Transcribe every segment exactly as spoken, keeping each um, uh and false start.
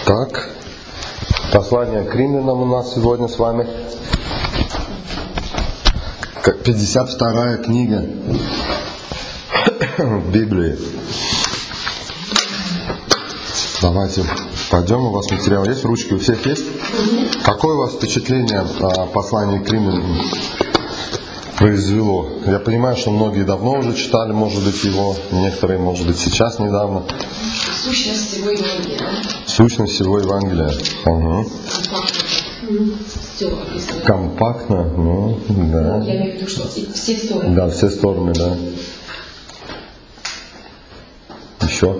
Так, послание к римлянам у нас сегодня с вами. пятьдесят вторая книга Библии. Давайте пойдем, у вас материал есть, ручки у всех есть? Какое у вас впечатление о послании к римлянам произвело? Я понимаю, что многие давно уже читали, может быть, его, некоторые, может быть, сейчас недавно. Сущность всего Евангелия. Сущность всего Евангелия. Угу. Все описано. Компактно, ну, да. Я имею в виду, что все стороны. Да, все стороны, да. Еще?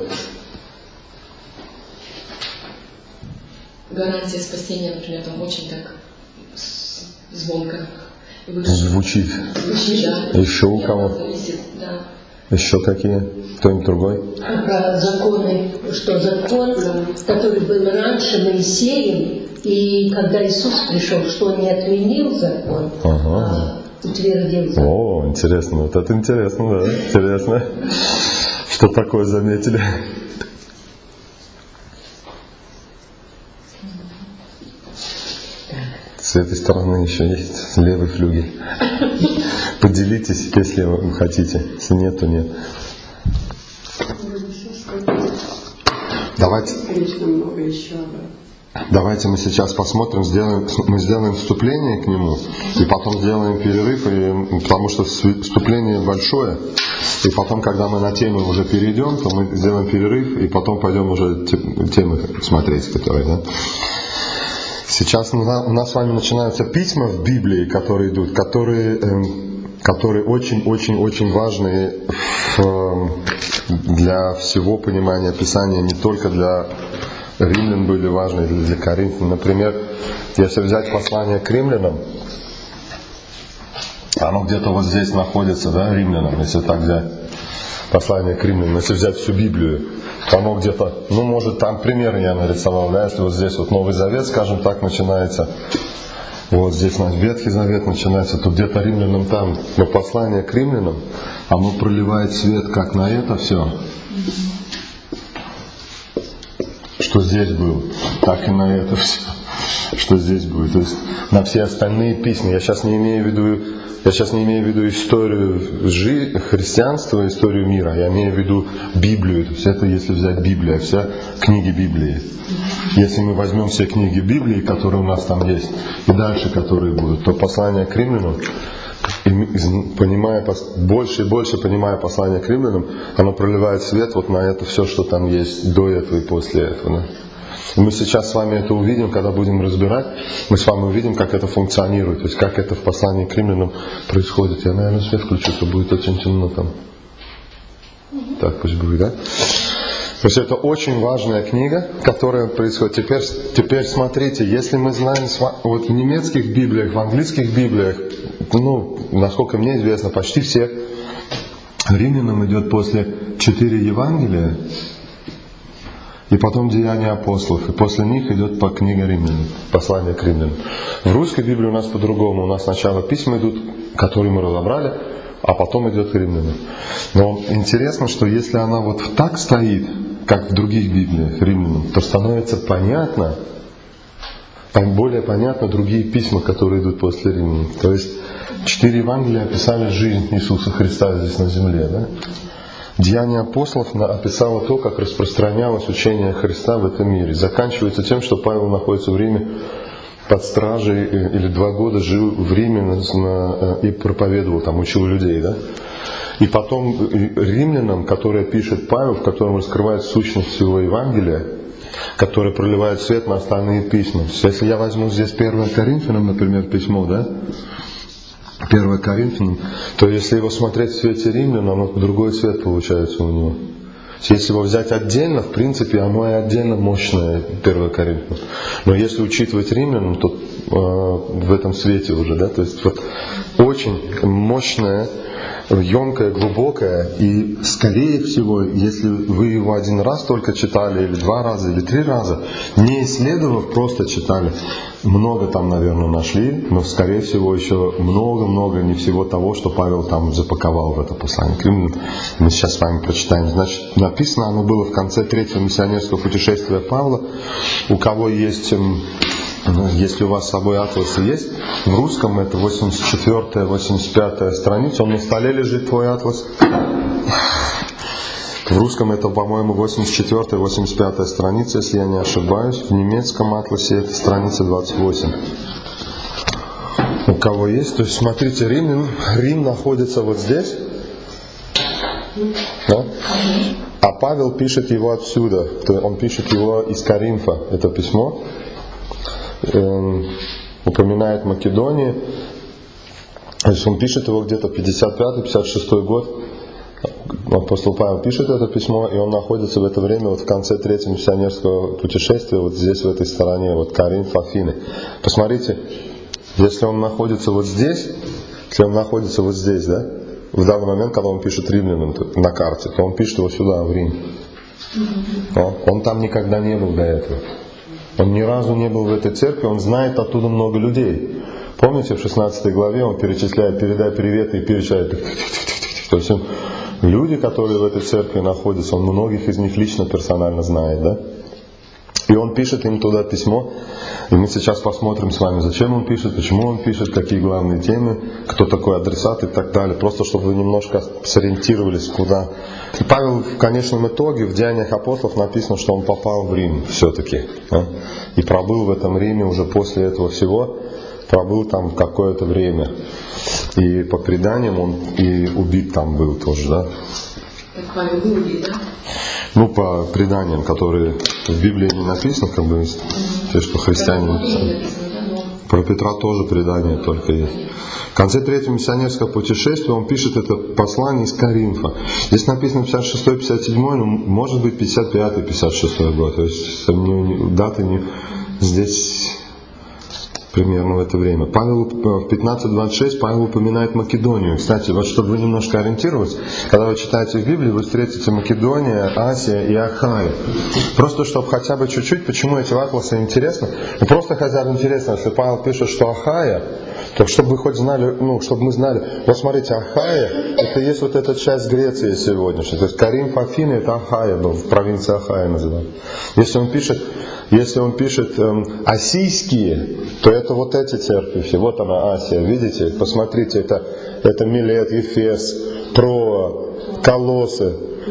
Гарантия спасения, например, там очень так звонко. Звучит. Звучит, да. Еще у кого? Зависит, да. Еще какие? Кто-нибудь другой? Про законы, что закон, который был раньше Моисеем, и когда Иисус пришел, что он не отменил закон, Ага. а утвердил закон. О, интересно, вот это интересно, да, интересно. Что такое заметили? С этой стороны еще есть левый флюгель. Поделитесь, если вы хотите. Если нет, то нет. Давайте, давайте мы сейчас посмотрим, сделаем, мы сделаем вступление к нему, и потом сделаем перерыв, и, потому что вступление большое, и потом, когда мы на тему уже перейдем, то мы сделаем перерыв, и потом пойдем уже темы смотреть, которые, да. Сейчас у нас с вами начинаются письма в Библии, которые идут, которые, которые очень-очень-очень важны в, для всего понимания Писания, не только для римлян были важны, и для коринфян. Например, если взять послание к римлянам, оно где-то вот здесь находится, да, римлянам, если так взять. Послание к римлянам, если взять всю Библию, то оно где-то, ну, может, там примеры я нарисовал, да, если вот здесь вот Новый Завет, скажем так, начинается, вот здесь наш Ветхий Завет начинается, то где-то римлянам там, но послание к римлянам, оно проливает свет как на это все, что здесь было, так и на это все, что здесь будет, то есть на все остальные письма. Я сейчас не имею в виду Я сейчас не имею в виду историю жизни, христианства, историю мира. Я имею в виду Библию. То есть это если взять Библию, все книги Библии. Если мы возьмем все книги Библии, которые у нас там есть, и дальше, которые будут, то послание к римлянам, понимая, больше и больше понимая послание к римлянам, оно проливает свет вот на это все, что там есть до этого и после этого. Да? Мы сейчас с вами это увидим, когда будем разбирать, мы с вами увидим, как это функционирует, то есть как это в послании к римлянам происходит. Я, наверное, свет включу, то будет очень темно там. Так пусть будет, да? То есть это очень важная книга, которая происходит. Теперь, теперь смотрите, если мы знаем, вот в немецких Библиях, в английских Библиях, ну, насколько мне известно, почти все римлянам идет после четыре Евангелия, и потом Деяния апостолов. И после них идет по книге римлянам, послание к римлянам. В русской Библии у нас по-другому. У нас сначала письма идут, которые мы разобрали, а потом идет к римлянам. Но интересно, что если она вот так стоит, как в других Библиях римлянам, то становится понятно, более понятно другие письма, которые идут после римлян. То есть четыре Евангелия описали жизнь Иисуса Христа здесь на земле, да? Деяния апостолов описало то, как распространялось учение Христа в этом мире. Заканчивается тем, что Павел находится в Риме под стражей, или два года жил в Риме и проповедовал, там учил людей. Да? И потом римлянам, которые пишет Павел, в котором раскрывает сущность всего Евангелия, который проливает свет на остальные письма. Если я возьму здесь первое Коринфянам, например, письмо, да? первое Коринфянам, то если его смотреть в свете римлян, оно другой цвет получается у него. Если его взять отдельно, в принципе, оно и отдельно мощное, первое Коринфянам. Но если учитывать римлянам, то э, в этом свете уже, да, то есть вот очень мощное, емкое, глубокое, и скорее всего, если вы его один раз только читали, или два раза, или три раза, не исследовав, просто читали, много там, наверное, нашли, но, скорее всего, еще много-много не всего того, что Павел там запаковал в это послание к римлянам. Мы сейчас с вами прочитаем. Значит, написано оно было в конце третьего миссионерского путешествия Павла. У кого есть, если у вас с собой атласы есть, в русском это восемьдесят четвёртая восемьдесят пятая страница. Он на столе лежит, твой атлас. В русском это, по-моему, восемьдесят четвёртая восемьдесят пятая страница, если я не ошибаюсь. В немецком атласе это страница двадцать восемь. У кого есть, то есть смотрите, Рим, Рим находится вот здесь. Да? А Павел пишет его отсюда. Он пишет его из Коринфа, это письмо. Эм, упоминает Македонию. То есть он пишет его где-то пятьдесят пятый пятьдесят шестой год. Апостол Павел пишет это письмо, и он находится в это время вот в конце третьего миссионерского путешествия, вот здесь, в этой стороне, вот Коринф, Афины. Посмотрите, если он находится вот здесь, если он находится вот здесь, да, в данный момент, когда он пишет римлянам на карте, то он пишет его сюда, в Рим. Он там никогда не был до этого. Он ни разу не был в этой церкви, он знает оттуда много людей. Помните, в шестнадцатой главе он перечисляет, передай приветы и перечисляет. То есть он, люди, которые в этой церкви находятся, он многих из них лично, персонально знает, да? И он пишет им туда письмо, и мы сейчас посмотрим с вами, зачем он пишет, почему он пишет, какие главные темы, кто такой адресат и так далее, просто чтобы вы немножко сориентировались, куда. И Павел в конечном итоге, в Деяниях апостолов написано, что он попал в Рим все-таки, да? И пробыл в этом Риме уже после этого всего, пробыл там какое-то время. И по преданиям он и убит там был тоже, да? Павел был убит, да? Ну, по преданиям, которые в Библии не написаны, как бы, те, что христиане написали. Про Петра тоже предание только есть. В конце третьего миссионерского путешествия он пишет это послание из Коринфа. Здесь написано пятьдесят шестой пятьдесят седьмой, ну, может быть пятьдесят пятый пятьдесят шестой год. То есть не, даты не здесь примерно в это время. Павел в пятнадцать двадцать шесть Павел упоминает Македонию. Кстати, вот чтобы вы немножко ориентировались, когда вы читаете в Библии, вы встретите Македония, Асия и Ахая. Просто чтобы хотя бы чуть-чуть, почему эти атласы интересны. Ну, просто хотя бы интересно, если Павел пишет, что Ахая, то чтобы вы хоть знали, ну, чтобы мы знали, вот смотрите, Ахая, это есть вот эта часть Греции сегодняшней. То есть Коринф, Афины, это Ахая, ну, в провинции Ахая называют. Если он пишет, если он пишет эм, асийские, то это вот эти церкви все. Вот она, Асия, видите? Посмотрите, это, это Милет, Ефес, Троа, Колоссы,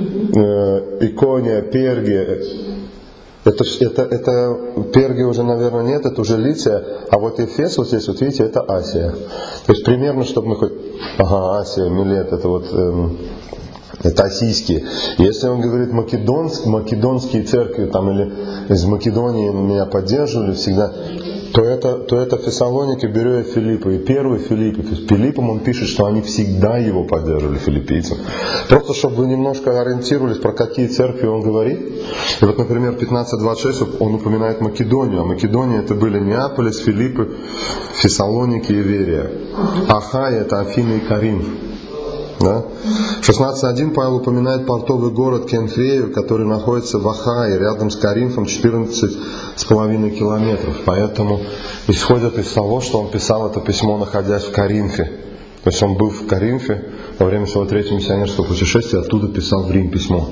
э, Икония, Пергия. Это, это, это Пергия уже, наверное, нет, это уже Лиция. А вот Ефес, вот здесь, вот видите, это Асия. То есть примерно, чтобы мы хоть... Ага, Асия, Милет, это вот... Эм, это асийские. Если он говорит македонск, македонские церкви там, или из Македонии меня поддерживали всегда, то это, то это Фессалоники, Берея, Филиппа. И первый Филиппы. То есть Филиппом он пишет, что они всегда его поддерживали, филиппийцам. Просто чтобы вы немножко ориентировались, про какие церкви он говорит. И вот, например, пятнадцать двадцать шесть он упоминает Македонию. А Македония это были Неаполис, Филиппы, Фессалоники и Верия. Ахая это Афины и Коринф. Да? В шестнадцать один Павел упоминает портовый город Кенхрею, который находится в Ахае, рядом с Коринфом, четырнадцать с половиной километров. Поэтому исходят из того, что он писал это письмо, находясь в Коринфе. То есть он был в Коринфе во время своего третьего миссионерского путешествия, оттуда писал в Рим письмо.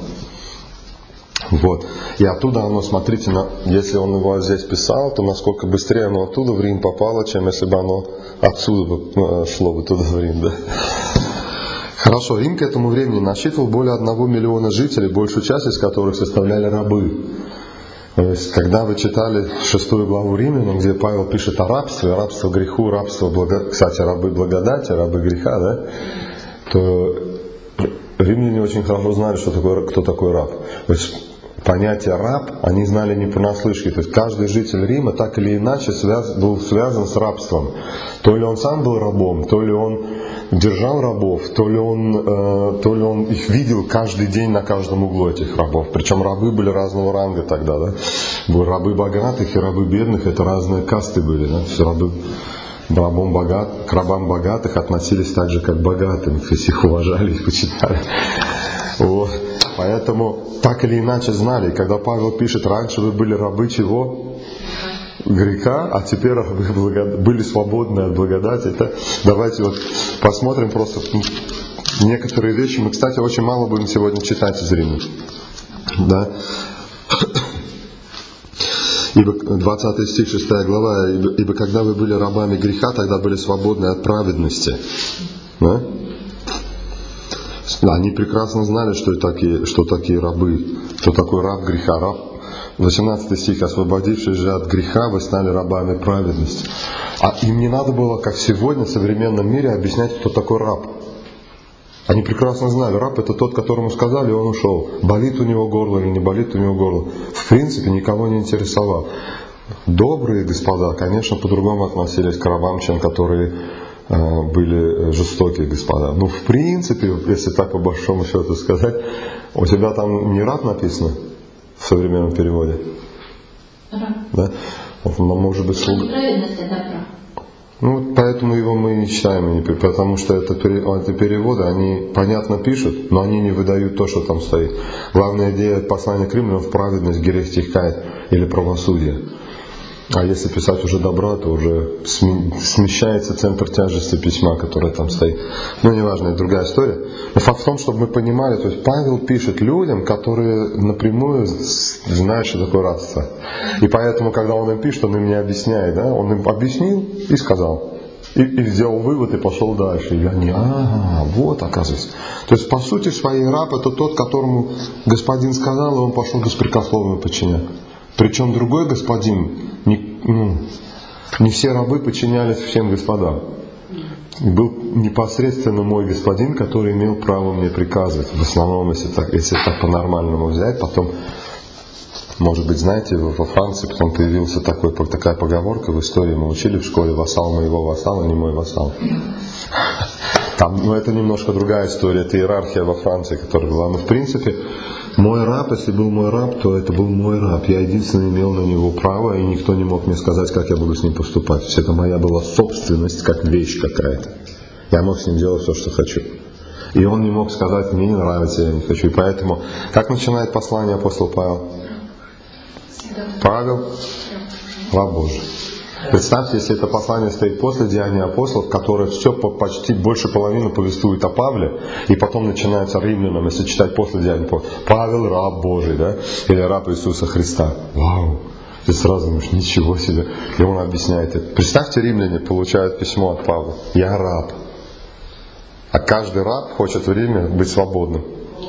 Вот. И оттуда оно, смотрите, на, если он его здесь писал, то насколько быстрее оно оттуда в Рим попало, чем если бы оно отсюда шло бы туда в Рим. Да? Хорошо, Рим к этому времени насчитывал более одного миллиона жителей, большую часть из которых составляли рабы. То есть, когда вы читали шестую главу Римлянам, где Павел пишет о рабстве, рабство греху, рабство, благо... кстати, рабы благодати, рабы греха, да, то римляне очень хорошо знали, что такое, кто такой раб. То есть, понятие раб они знали не понаслышке. То есть каждый житель Рима так или иначе связ, был связан с рабством. То ли он сам был рабом, то ли он держал рабов, то ли он, э, то ли он их видел каждый день на каждом углу, этих рабов. Причем рабы были разного ранга тогда. Да? Были рабы богатых и рабы бедных, это разные касты были. Да? Все рабы рабом богат, к рабам богатых относились так же, как к богатым. То есть их уважали, их почитали. Вот. Поэтому так или иначе знали. И когда Павел пишет, раньше вы были рабы чего? греха, а теперь были свободны от благодати. Это, давайте вот посмотрим просто некоторые вещи. Мы, кстати, очень мало будем сегодня читать из Рима. Да? Ибо, двадцатый стих, шестая глава, ибо, ибо когда вы были рабами греха, тогда были свободны от праведности. Да? Они прекрасно знали, что такие, что такие рабы, что такой раб греха. Раб, восемнадцатый стих, освободившись же от греха, вы стали рабами праведности. А им не надо было, как сегодня в современном мире, объяснять, кто такой раб. Они прекрасно знали, раб это тот, которому сказали, и он ушел. Болит у него горло или не болит у него горло. В принципе, никого не интересовал. Добрые господа, конечно, по-другому относились к рабам, чем которые э, были жестокие господа. Но в принципе, если так по большому счету сказать, у тебя там не раб написано в современном переводе? Раб. Да? Но может быть слуга. Праведность это раб. Ну, поэтому его мы не читаем, потому что это, это переводы, они понятно пишут, но они не выдают то, что там стоит. Главная идея послания к римлянам в праведность, грех стихает или правосудие. А если писать уже добро, то уже смещается центр тяжести письма, которое там стоит. Ну, неважно, это другая история. Но факт в том, чтобы мы понимали, то есть Павел пишет людям, которые напрямую знают, что такое рабство. И поэтому, когда он им пишет, он им не объясняет, да? Он им объяснил и сказал. И, и сделал вывод и пошел дальше. И они, ага, вот оказывается. То есть, по сути своей, раб это тот, которому господин сказал, и он пошел беспрекословно подчинять. Причем другой господин, не, ну, не все рабы подчинялись всем господам. Был непосредственно мой господин, который имел право мне приказывать. В основном, если так, если так по-нормальному взять, потом, может быть, знаете, во Франции потом появился такой, такая поговорка в истории, мы учили в школе: вассал моего вассала, не мой вассал. Там, ну, это немножко другая история, это иерархия во Франции, которая была. Но в принципе, мой раб, если был мой раб, то это был мой раб. Я единственный имел на него право, и никто не мог мне сказать, как я буду с ним поступать. То есть это моя была собственность, как вещь какая-то. Я мог с ним делать все, что хочу. И он не мог сказать, мне не нравится, я не хочу. И поэтому, как начинает послание апостол Павел? Павел, раб Божий. Представьте, если это послание стоит после Деяния апостолов, которое все почти больше половины повествует о Павле, и потом начинается римлянам, если читать после Деяния апостолов. Павел, раб Божий, да? Или раб Иисуса Христа. Вау! Ты сразу думаешь, ничего себе. И он объясняет это. Представьте, римляне получают письмо от Павла. Я раб. А каждый раб хочет в Риме быть свободным.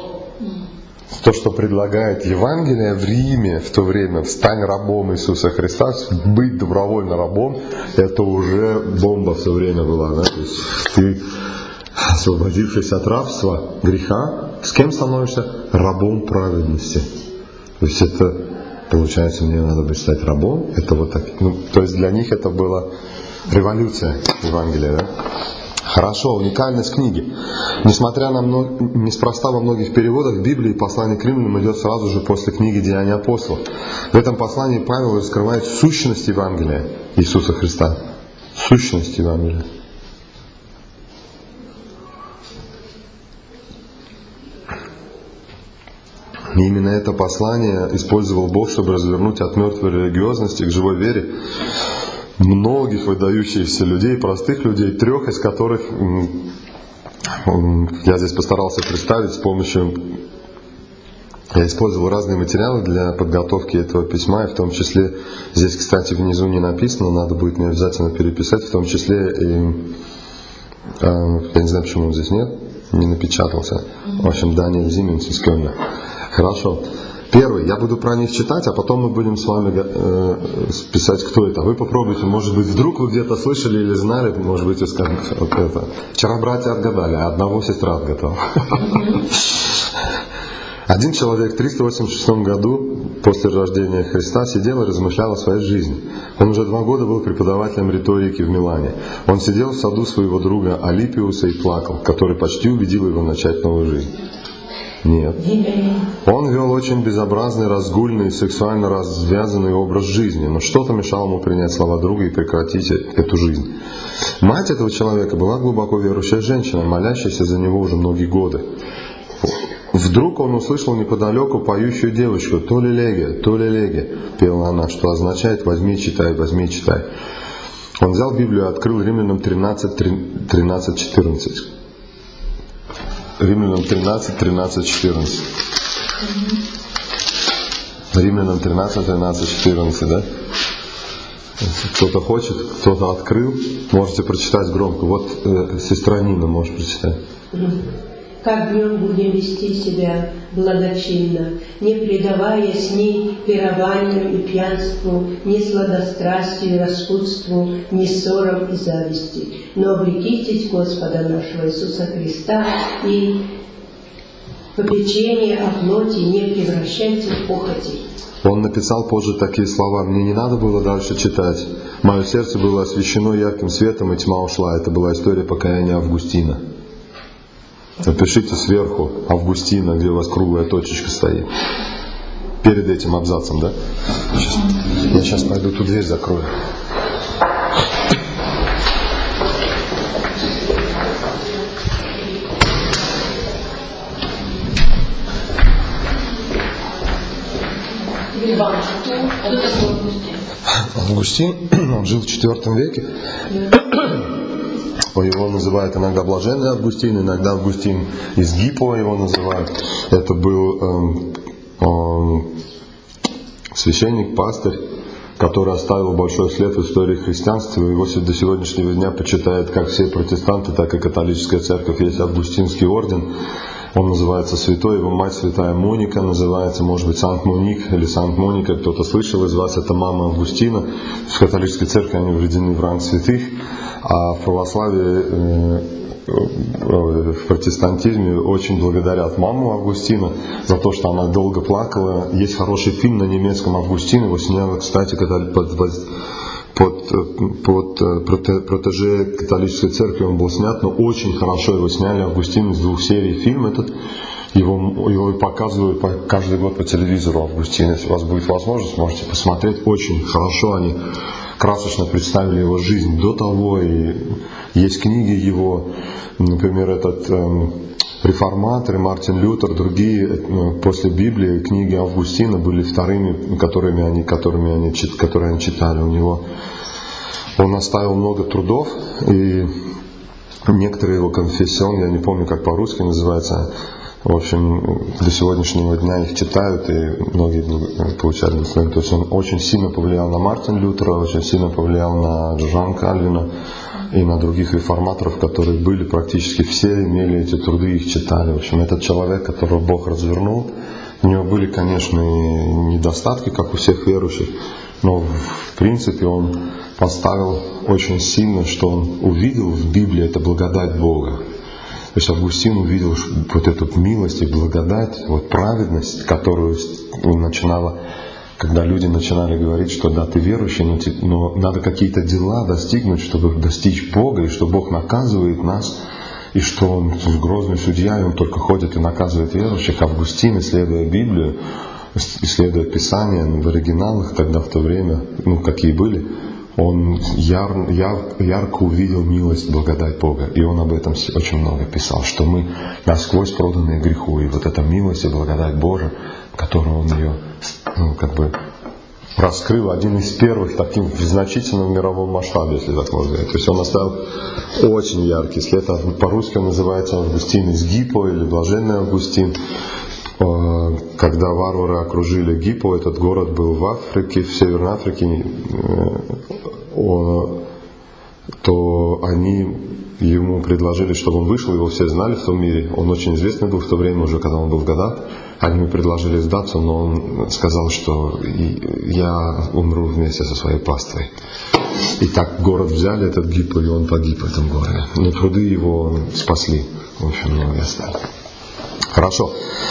То, что предлагает Евангелие в Риме в то время, стань рабом Иисуса Христа, быть добровольно рабом, это уже бомба в то время была. Да? То есть ты, освободившись от рабства, греха, с кем становишься? Рабом праведности. То есть это, получается, мне надо быть стать рабом. Это вот так. Ну, то есть для них это была революция Евангелия. Да? Хорошо, уникальность книги. Несмотря на много, неспроста во многих переводах, в Библии послание к римлянам идет сразу же после книги Деяния апостолов. В этом послании Павел раскрывает сущность Евангелия Иисуса Христа. Сущность Евангелия. И именно это послание использовал Бог, чтобы развернуть от мертвой религиозности к живой вере многих выдающихся людей, простых людей, трех из которых я здесь постарался представить с помощью... Я использовал разные материалы для подготовки этого письма, и в том числе, здесь, кстати, внизу не написано, надо будет мне обязательно переписать, в том числе и... Я не знаю, почему он здесь нет, не напечатался. В общем, Даниэль Зименс из Кёльна. Хорошо. Первый, я буду про них читать, а потом мы будем с вами э, писать, кто это. Вы попробуйте, может быть, вдруг вы где-то слышали или знали, может быть, вы скажете, вот это. Вчера братья отгадали, а одного сестра отгадала. Один человек в триста восемьдесят шестом году после рождения Христа сидел и размышлял о своей жизни. Он уже два года был преподавателем риторики в Милане. Он сидел в саду своего друга Алипиуса и плакал, который почти убедил его начать новую жизнь. Нет. Он вел очень безобразный, разгульный, сексуально развязанный образ жизни, но что-то мешало ему принять слова друга и прекратить эту жизнь. Мать этого человека была глубоко верующая женщина, молящаяся за него уже многие годы. Вдруг он услышал неподалеку поющую девочку, то ли леге, то ли леге, пела она, что означает возьми, читай, возьми, читай. Он взял Библию и открыл Римлянам тринадцать, тринадцать, четырнадцать. Римлянам тринадцать, тринадцать, четырнадцать. Римлянам тринадцать, тринадцать, четырнадцать, да? Кто-то хочет, кто-то открыл, можете прочитать громко. Вот э, сестра Нина, можешь прочитать. Как днем будем вести себя благочинно, не предаваясь ни пированию и пьянству, ни сладострастию и распутству, ни ссорам и зависти, но облекитесь Господа нашего Иисуса Христа и попечение о плоти не превращайте в похоти. Он написал позже такие слова: «Мне не надо было дальше читать. Мое сердце было освещено ярким светом, и тьма ушла». Это была история покаяния Августина. Напишите сверху Августина, где у вас круглая точечка стоит. Перед этим абзацем, да? Сейчас. Я сейчас пойду ту дверь закрою. Августин, он жил в четвёртом веке. Его называют иногда блаженный Августин, иногда Августин из Гиппо его называют. Это был эм, эм, священник, пастырь, который оставил большой след в истории христианства. Его до сегодняшнего дня почитают как все протестанты, так и католическая церковь. Есть Августинский орден. Он называется святой, его мать святая Моника называется, может быть, Санкт-Моник или Санкт-Моника. Кто-то слышал из вас, это мама Августина. В католической церкви они введены в ранг святых. А в православии, в протестантизме очень благодарят маму Августина за то, что она долго плакала. Есть хороший фильм на немецком «Августин», его сняла, кстати, под, под, под, под протеже католической церкви он был снят, но очень хорошо его сняли. «Августин» из двух серий фильм этот. Его, его показывают по, каждый год по телевизору «Августин». Если у вас будет возможность, можете посмотреть. Очень хорошо они красочно представили его жизнь до того. И есть книги его, например, этот э, реформаторы, Мартин Лютер, другие э, после Библии книги Августина были вторыми, которыми они, которыми они, которые они читали у него. Он оставил много трудов, и некоторые его конфессион, я не помню, как по-русски называется. В общем, до сегодняшнего дня их читают, и многие получали благословение. То есть он очень сильно повлиял на Мартина Лютера, очень сильно повлиял на Жана Кальвина и на других реформаторов, которые были, практически все имели эти труды, их читали. В общем, этот человек, которого Бог развернул, у него были, конечно, и недостатки, как у всех верующих, но в принципе он поставил очень сильно, что он увидел в Библии, это благодать Бога. То есть Августин увидел вот эту милость и благодать, вот праведность, которую начинала, когда люди начинали говорить, что да, ты верующий, но, но надо какие-то дела достигнуть, чтобы достичь Бога, и что Бог наказывает нас, и что Он грозный судья, и Он только ходит и наказывает верующих. Августин, исследуя Библию, исследуя Писание в оригиналах тогда, в то время, ну, какие были, он яр, яр, ярко увидел милость, благодать Бога. И он об этом очень много писал, что мы насквозь проданные греху. И вот эта милость и благодать Божия, которую он ее, ну, как бы раскрыл, один из первых таким в значительном мировом масштабе, если так можно сказать. То есть он оставил очень яркий след. По-русски он называется Августин из Гиппо или Блаженный Августин. Когда варвары окружили Гиппо, этот город был в Африке, в Северной Африке, то они ему предложили, чтобы он вышел, его все знали в том мире. Он очень известный был в то время, уже когда он был в годах. Они ему предложили сдаться, но он сказал, что я умру вместе со своей паствой. И так город взяли, этот Гиппо, и он погиб в этом городе. Но труды его спасли. В общем, много осталось. Хорошо.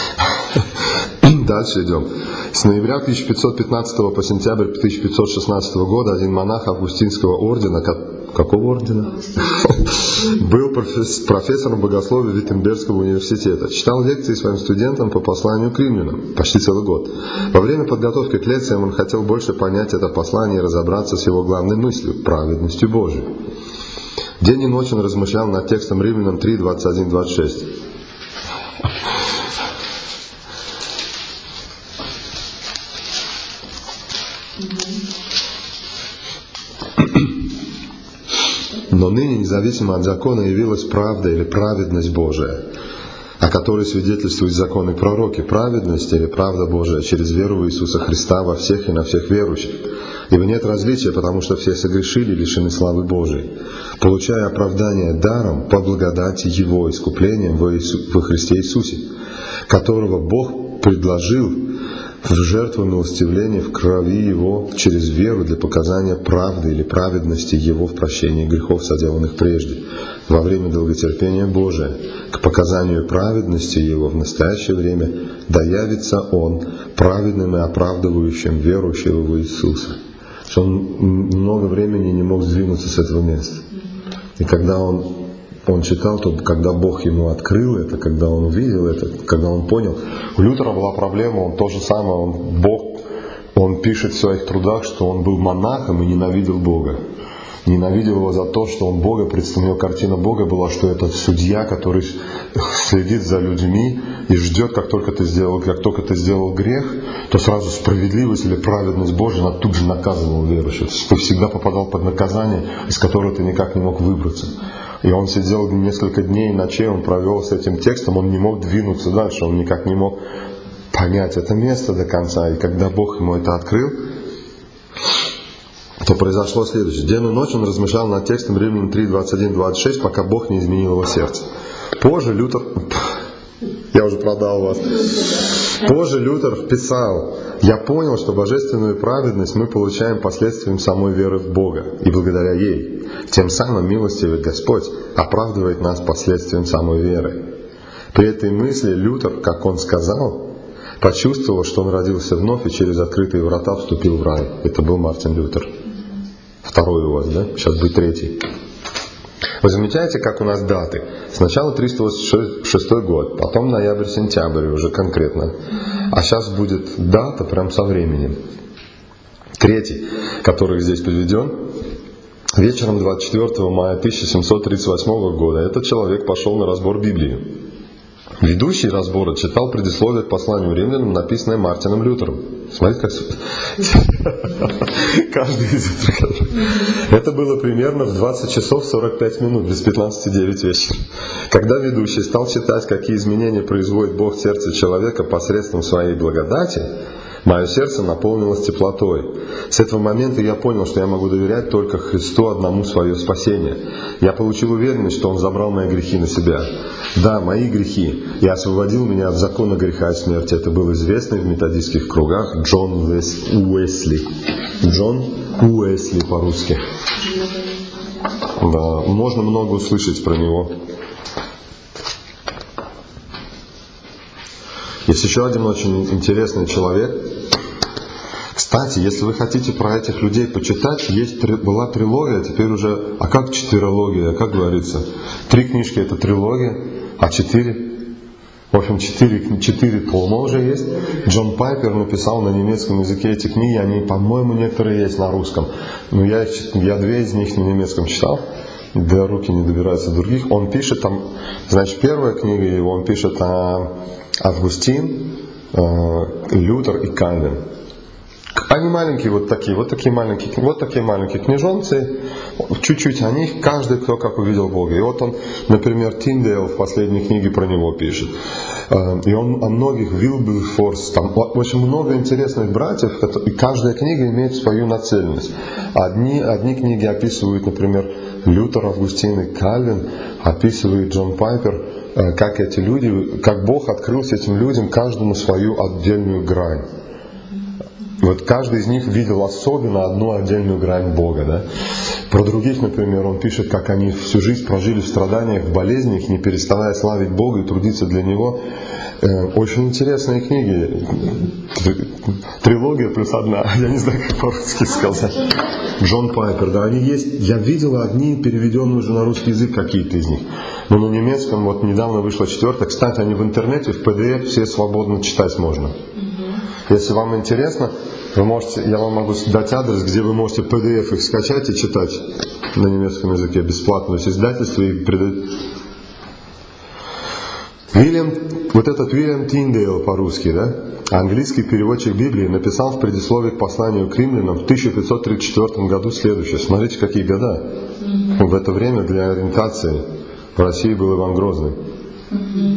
Дальше идем. С ноября тысяча пятьсот пятнадцатого по сентябрь тысяча пятьсот шестнадцатого года один монах Августинского ордена, какого ордена? Был профессором богословия Виттенбергского университета. Читал лекции своим студентам по посланию к римлянам почти целый год. Во время подготовки к лекциям он хотел больше понять это послание и разобраться с его главной мыслью – праведностью Божией. День и ночь он размышлял над текстом Римлянам три, двадцать один, двадцать шесть. Но ныне, независимо от закона, явилась правда или праведность Божия, о которой свидетельствуют законы и пророки, праведность или правда Божия через веру в Иисуса Христа во всех и на всех верующих. Ибо нет различия, потому что все согрешили и лишены славы Божией, получая оправдание даром по благодати Его искуплением во, Иису, во Христе Иисусе, которого Бог предложил в жертву милостивления в крови Его через веру для показания правды или праведности Его в прощении грехов, соделанных прежде, во время долготерпения Божия, к показанию праведности Его в настоящее время, да явится Он праведным и оправдывающим верующего в Иисуса. Он много времени не мог сдвинуться с этого места. И когда он, он читал, то когда Бог ему открыл это, когда он увидел это, когда он понял, у Лютера была проблема, он то же самое, он, Бог, он пишет в своих трудах, что он был монахом и ненавидел Бога. Ненавидел его за то, что он Бога, представлял, картина Бога была, что это судья, который следит за людьми и ждет, как только ты сделал, как только ты сделал грех, то сразу справедливость или праведность Божия, она тут же наказывала верующих. Ты всегда попадал под наказание, из которого ты никак не мог выбраться. И он сидел несколько дней и ночей, он провел с этим текстом, он не мог двинуться дальше, он никак не мог понять это место до конца. И когда Бог ему это открыл, то произошло следующее. День и ночь он размышлял над текстом Римлян три, двадцать один двадцать шесть, пока Бог не изменил его сердце. Позже Лютер... Я уже продал вас. Позже Лютер писал: «Я понял, что божественную праведность мы получаем последствием самой веры в Бога, и благодаря ей. Тем самым милостивый Господь оправдывает нас последствием самой веры». При этой мысли Лютер, как он сказал, почувствовал, что он родился вновь и через открытые врата вступил в рай. Это был Мартин Лютер. Второй у вас, да? Сейчас будет третий. Вы замечаете, как у нас даты? Сначала триста восемьдесят шестой год, потом ноябрь-сентябрь уже конкретно. А сейчас будет дата прям со временем. Третий, который здесь приведен. Вечером двадцать четвёртого мая тысяча семьсот тридцать восьмого года этот человек пошел на разбор Библии. Ведущий разбора читал предисловие к посланию римлянам, написанное Мартином Лютером. Смотрите, как... Каждый из этих... Это было примерно в двадцать часов сорок пять минут, без пятнадцати девять вечера. Когда ведущий стал читать, какие изменения производит Бог в сердце человека посредством своей благодати, мое сердце наполнилось теплотой. С этого момента я понял, что я могу доверять только Христу одному свое спасение. Я получил уверенность, что Он забрал мои грехи на себя. Да, мои грехи, и освободил меня от закона греха и смерти. Это был известный в методистских кругах Джон Уэсли. Джон Уэсли по-русски. Да, можно много услышать про него. Есть еще один очень интересный человек. Кстати, если вы хотите про этих людей почитать, есть, была трилогия, теперь уже, а как четверология, как говорится? Три книжки это трилогия, а четыре? В общем, четыре, четыре тома уже есть. Джон Пайпер написал на немецком языке эти книги, они, по-моему, некоторые есть на русском. Но я, я две из них на немецком читал, до руки не добираются других. Он пишет там, значит, первая книга его, он пишет о Августин, Лютер и Кальвин. Они маленькие, вот такие, вот такие маленькие, вот такие маленькие книжонцы, чуть-чуть о них, каждый кто как увидел Бога. И вот он, например, Тиндейл в последней книге про него пишет. И он о многих, Вилберфорс, там очень много интересных братьев, и каждая книга имеет свою нацеленность. Одни, одни книги описывают, например, Лютер, Августин и Кальвин, описывает Джон Пайпер, как эти люди, как Бог открылся этим людям, каждому свою отдельную грань. Вот каждый из них видел особенно одну отдельную грань Бога. Да? Про других, например, он пишет, как они всю жизнь прожили в страданиях, в болезнях, не переставая славить Бога и трудиться для Него. Очень интересные книги. Трилогия плюс одна. Я не знаю, как по-русски сказать. Джон Пайпер, да, они есть. Я видел одни, переведенные уже на русский язык, какие-то из них. Но на немецком вот недавно вышла четвертая. Кстати, они в интернете, в пи ди эф все свободно читать можно. Если вам интересно, вы можете, я вам могу дать адрес, где вы можете пи ди эф их скачать и читать на немецком языке бесплатно. То есть издательство их придает. Уильям, вот этот Уильям Тиндейл по-русски, да, английский переводчик Библии, написал в предисловии к посланию к римлянам в тысяча пятьсот тридцать четвёртом году следующее. Смотрите, какие года. Mm-hmm. В это время для ориентации в России был Иван Грозный. Mm-hmm.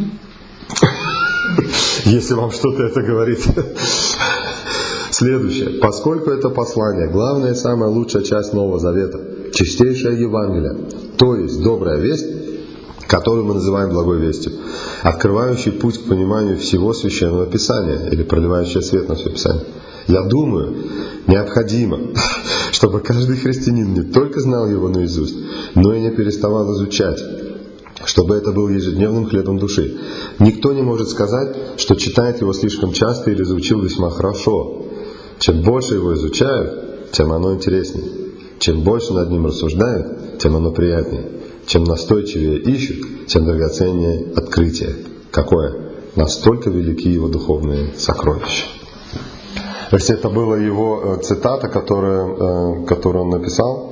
Если вам что-то это говорит. Следующее. Поскольку это послание, главная и самая лучшая часть Нового Завета, чистейшее Евангелие, то есть добрая весть, которую мы называем благой вестью, открывающий путь к пониманию всего Священного Писания или проливающий свет на все Писание. Я думаю, необходимо, чтобы каждый христианин не только знал его наизусть, но и не переставал изучать, чтобы это был ежедневным хлебом души. Никто не может сказать, что читает его слишком часто или изучил весьма хорошо. Чем больше его изучают, тем оно интереснее. Чем больше над ним рассуждают, тем оно приятнее. Чем настойчивее ищут, тем драгоценнее открытие. Какое? Настолько велики его духовные сокровища. То есть это была его цитата, которую, которую он написал.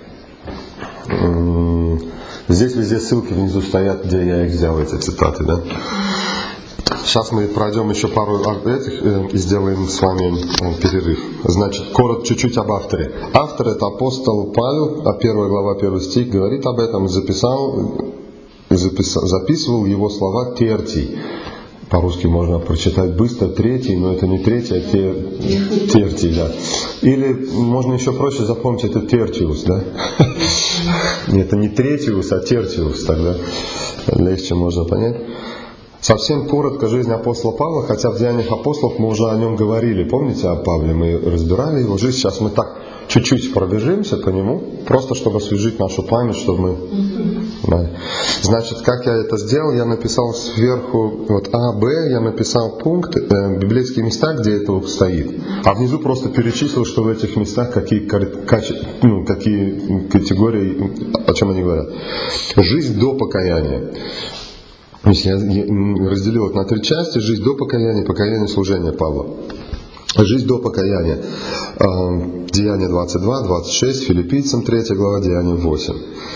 Здесь везде ссылки внизу стоят, где я их взял, эти цитаты. Да? Сейчас мы пройдем еще пару этих и сделаем с вами перерыв. Значит, коротко чуть-чуть об авторе. Автор — это апостол Павел, а первая глава, первый стих говорит об этом, записал, записал, записывал его слова Тертий. По-русски можно прочитать быстро третий, но это не третий, а те, Тертий, да. Или можно еще проще запомнить, это Тертиус, да? Это не Третиус, а Тертиус, тогда легче можно понять. Совсем коротко жизнь апостола Павла, хотя в Деяниях апостолов мы уже о нем говорили. Помните о Павле? Мы разбирали его жизнь. Сейчас мы так чуть-чуть пробежимся по нему, просто чтобы освежить нашу память, чтобы мы... Да. Значит, как я это сделал? Я написал сверху вот А, Б, я написал пункт, э, библейские места, где это стоит. А внизу просто перечислил, что в этих местах какие, каче, ну, какие категории, о чем они говорят. Жизнь до покаяния. То есть я разделил это на три части. Жизнь до покаяния, покаяние, служение Павла. Жизнь до покаяния. Деяния двадцать два, двадцать шесть, Филиппийцам третья глава, Деяния восемь.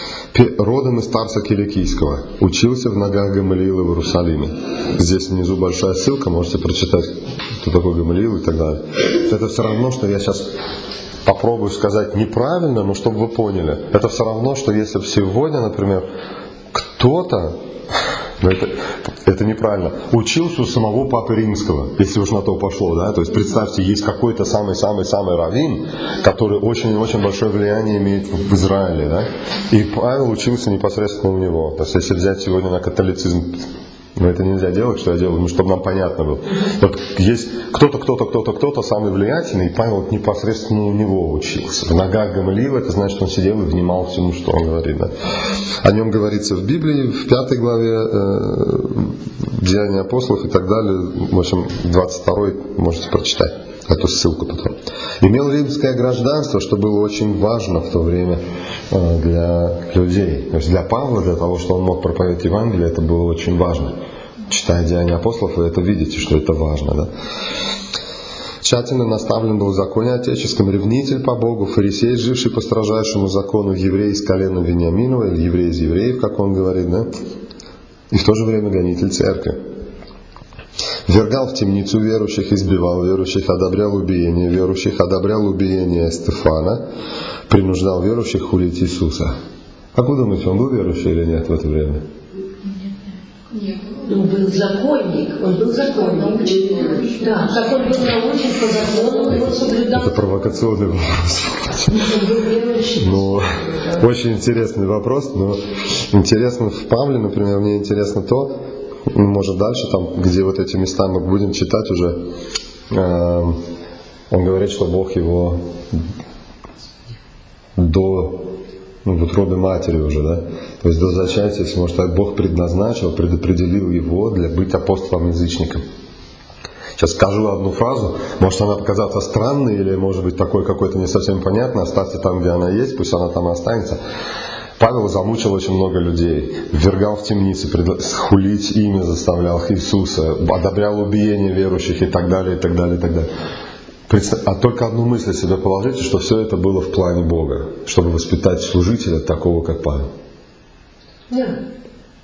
Родом из Тарса Киликийского. Учился в ногах Гамалиила в Иерусалиме. Здесь внизу большая ссылка, можете прочитать, кто такой Гамалиил и так далее. Это все равно, что я сейчас попробую сказать неправильно, но чтобы вы поняли. Это все равно, что если бы сегодня, например, кто-то, но это, это неправильно, учился у самого Папы Римского, если уж на то пошло, да, то есть представьте, есть какой-то самый-самый-самый раввин, который очень-очень большое влияние имеет в Израиле, да, и Павел учился непосредственно у него. То есть если взять сегодня на католицизм, но это нельзя делать, что я делаю, ну, чтобы нам понятно было. Вот есть кто-то, кто-то, кто-то, кто-то самый влиятельный, и Павел непосредственно у него учился. В ногах Гамалиила, это значит, что он сидел и внимал всему, что он говорит. Да. О нем говорится в Библии, в пятой главе э, Деяния апостолов и так далее. В общем, двадцать второй можете прочитать эту ссылку потом. Имел римское гражданство, что было очень важно в то время для людей. То есть для Павла, для того, что он мог проповедовать Евангелие, это было очень важно. Читая Деяния апостолов, вы это видите, что это важно. Да? Тщательно наставлен был в законе отеческом, ревнитель по Богу, фарисей, живший по строжайшему закону, еврей из колена Вениаминова, или еврей из евреев, как он говорит, да? И в то же время гонитель церкви. Ввергал в темницу верующих, избивал верующих, одобрял убиение верующих, одобрял убиение Стефана, принуждал верующих хулить Иисуса. Как вы думаете, он был верующий или нет в это время? Нет. Он был законник, он был законник. Да, как он был научен по закону, он его соблюдал. Это провокационный вопрос. Он был верующий. Ну, очень интересный вопрос, но интересно в Павле, например, мне интересно то, может дальше, там, где вот эти места мы будем читать уже, э, он говорит, что Бог его до ну, в утробе матери уже, да, то есть до зачатия, если можно сказать, Бог предназначил, предопределил его для быть апостолом-язычником. Сейчас скажу одну фразу, может она показаться странной или может быть такой какой-то не совсем понятной, оставьте там, где она есть, пусть она там и останется. Павел замучил очень много людей, ввергал в темницы, хулить имя заставлял Иисуса, одобрял убиение верующих и так далее, и так далее, и так далее. А только одну мысль себе положите, что все это было в плане Бога, чтобы воспитать служителя такого, как Павел. Да.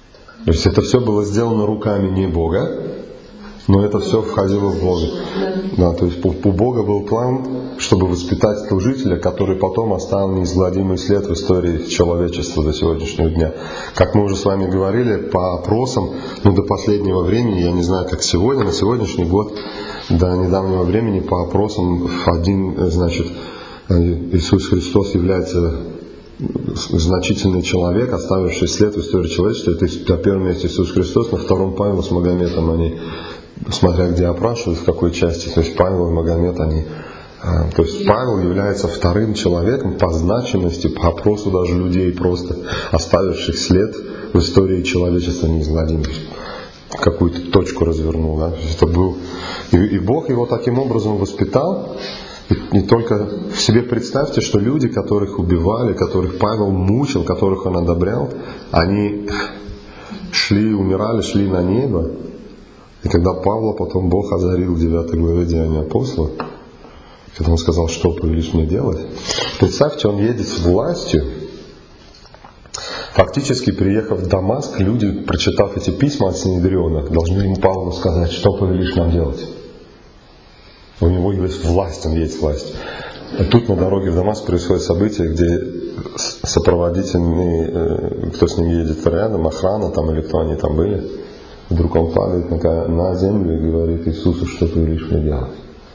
То есть это все было сделано руками не Бога, но это все входило в Бога. Да, то есть у Бога был план, чтобы воспитать служителя, который потом оставил неизгладимый след в истории человечества до сегодняшнего дня. Как мы уже с вами говорили, по опросам, ну, до последнего времени, я не знаю, как сегодня, на сегодняшний год, до недавнего времени, по опросам, один, значит, Иисус Христос является значительный человек, оставивший след в истории человечества. Это на первом месте Иисус Христос, на втором Павел с Магометом. Они, смотря где опрашивают, в какой части, то есть Павел и Магомет, они, то есть Павел является вторым человеком по значимости, по опросу даже людей, просто оставивших след в истории человечества неизгладимый. Какую-то точку развернул, да? Это был, и, и Бог его таким образом воспитал. И, и только в себе представьте, что люди, которых убивали, которых Павел мучил, которых он одобрял, они шли, умирали, шли на небо. И когда Павла потом Бог озарил в девятой главе Деяния апостолов, когда он сказал, что повелишь мне делать, представьте, он едет с властью. Фактически, приехав в Дамаск, люди, прочитав эти письма от Синедриона, должны ему Павлу сказать, что повелишь нам делать. У него есть власть, он есть власть. А тут на дороге в Дамаск происходит событие, где сопроводительный, кто с ним едет рядом, охрана там или кто они там были, вдруг он падает на, на землю и говорит Иисусу, что повелишь мне делать.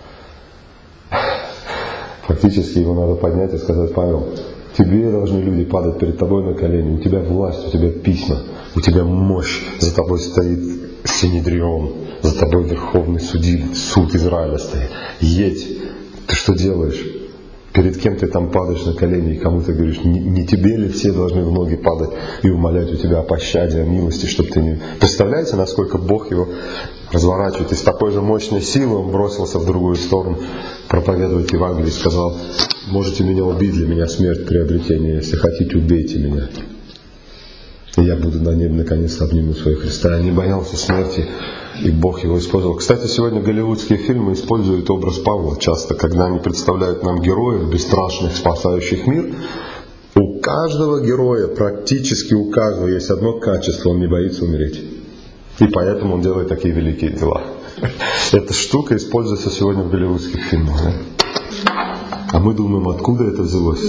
Фактически его надо поднять и сказать, Павел, тебе должны люди падать перед тобой на колени, у тебя власть, у тебя письма, у тебя мощь, за тобой стоит Синедрион, за тобой верховный судиль, суд Израиля стоит. Едь, ты что делаешь? Перед кем ты там падаешь на колени и кому ты говоришь, не, не тебе ли все должны в ноги падать и умолять у тебя о пощаде, о милости, чтобы ты не... Представляете, насколько Бог его разворачивает? И с такой же мощной силой он бросился в другую сторону проповедовать Евангелие и сказал, можете меня убить, для меня смерть приобретение, если хотите, убейте меня. И я буду на небе наконец-то обниму своего Христа. Я не боялся смерти, и Бог его использовал. Кстати, сегодня голливудские фильмы используют образ Павла часто, когда они представляют нам героев, бесстрашных, спасающих мир. У каждого героя, практически у каждого, есть одно качество, он не боится умереть. И поэтому он делает такие великие дела. Эта штука используется сегодня в голливудских фильмах. Да? А мы думаем, откуда это взялось?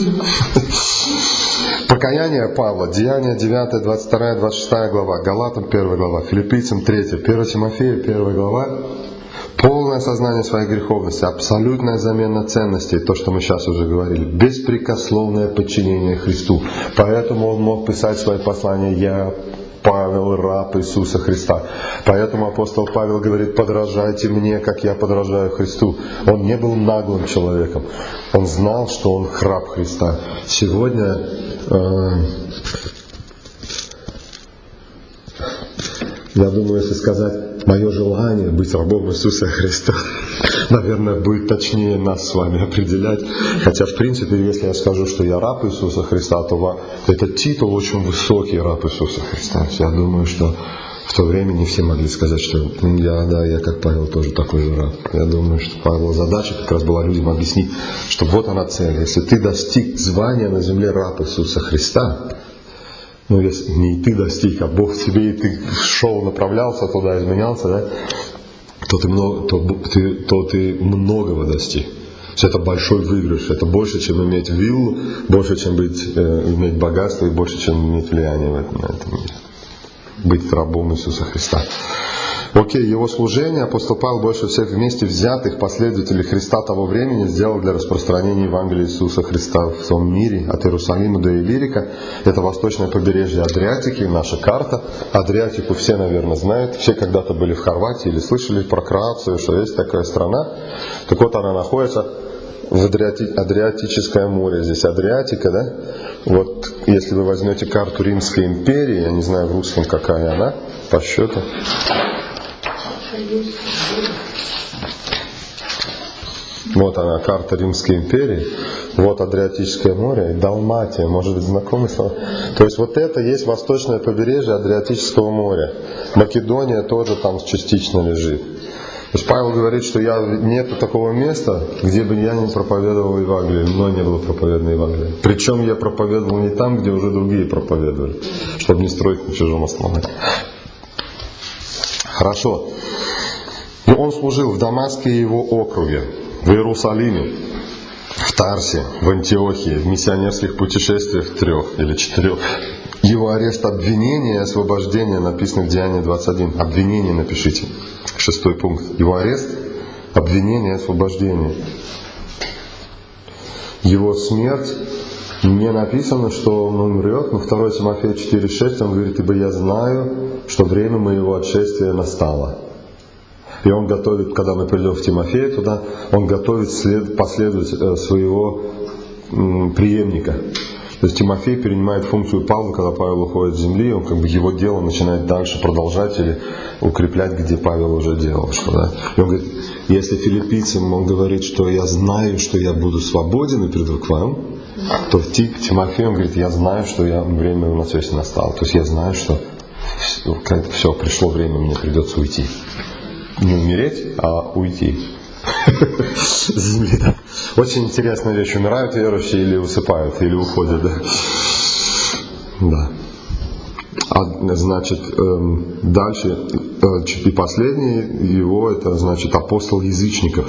Покаяние Павла, Деяния девятая, двадцать вторая, двадцать шестая глава, Галатам первая глава, Филиппийцам третья, первое Тимофею первая глава. Полное сознание своей греховности, абсолютная замена ценностей, то, что мы сейчас уже говорили, беспрекословное подчинение Христу. Поэтому он мог писать свои послания «Я, Павел, раб Иисуса Христа». Поэтому апостол Павел говорит, подражайте мне, как я подражаю Христу. Он не был наглым человеком. Он знал, что он раб Христа. Сегодня э, я думаю, если сказать мое желание быть рабом Иисуса Христа, наверное, будет точнее нас с вами определять. Хотя, в принципе, если я скажу, что я раб Иисуса Христа, то этот титул очень высокий, раб Иисуса Христа. Я думаю, что в то время не все могли сказать, что я, да, я как Павел тоже такой же раб. Я думаю, что Павла задача как раз была людям объяснить, что вот она цель. Если ты достиг звания на земле раб Иисуса Христа, ну, если не ты достиг, а Бог тебе, и ты шел, направлялся туда, изменялся, да, то ты, много, то, ты, то ты многого достиг. Это большой выигрыш. Это больше, чем иметь виллу, больше, чем быть, э, иметь богатство и больше, чем иметь влияние в этом, на этом мире. Быть рабом Иисуса Христа. Окей, его служение апостол Павел больше всех вместе взятых последователей Христа того времени сделал для распространения Евангелия Иисуса Христа в том мире, от Иерусалима до Иллирика. Это восточное побережье Адриатики, наша карта. Адриатику все, наверное, знают. Все когда-то были в Хорватии или слышали про Кроацию, что есть такая страна. Так вот, она находится в Адриати... Адриатическое море. Здесь Адриатика, да? Вот если вы возьмете карту Римской империи, я не знаю в русском какая она, по счету. Вот она, карта Римской империи. Вот Адриатическое море и Далматия. Может быть, знакомы слова? То есть вот это есть восточное побережье Адриатического моря. Македония тоже там частично лежит. То есть Павел говорит, что я, нет такого места, где бы я не проповедовал Евангелие, но не было проповедано Евангелие. Причем я проповедовал не там, где уже другие проповедовали, чтобы не строить на чужом основании. Хорошо. И он служил в Дамаске и его округе, в Иерусалиме, в Тарсе, в Антиохии, в миссионерских путешествиях трех или четырех. Его арест, обвинение и освобождение написано в Деянии двадцать один. Обвинение напишите. Шестой пункт. Его арест, обвинение и освобождение. Его смерть, не написано, что он умрет, но второе Тимофея четыре шесть он говорит: ибо я знаю, что время моего отшествия настало. И он готовит, когда мы придем в Тимофея туда, он готовит след, последовать своего м, преемника. То есть Тимофей перенимает функцию Павла, когда Павел уходит с земли, он как бы его дело начинает дальше продолжать или укреплять, где Павел уже делал. Что, да? И он говорит, если филиппийцам он говорит, что я знаю, что я буду свободен и приду к вам, то в Тимофею он говорит, я знаю, что я, время моего отшествия настало. То есть я знаю, что все, пришло время, мне придется уйти. Не умереть, а уйти. Земли, да. Очень интересная вещь. Умирают верующие или усыпают, или уходят, да. Да. А, значит, эм, дальше, э, и последний его, это, значит, апостол язычников.